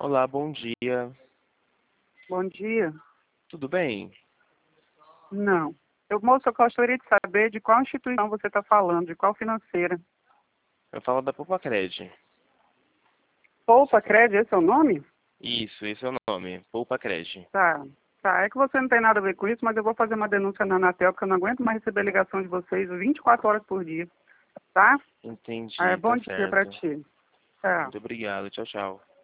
Olá, bom dia. Bom dia. Tudo bem? Não. Moço, eu gostaria de saber de qual instituição você está falando, de qual financeira. Eu falo da Poupa-Cred. Poupa Cred, esse é o nome? Isso, esse é o nome. Poupa-Cred. Tá. Tá, é que você não tem nada a ver com isso, mas eu vou fazer uma denúncia na Anatel, porque eu não aguento mais receber ligação de vocês 24 horas por dia. Tá? Entendi, Bom tá dia pra certo. ti. Tá. Muito obrigado. Tchau, tchau.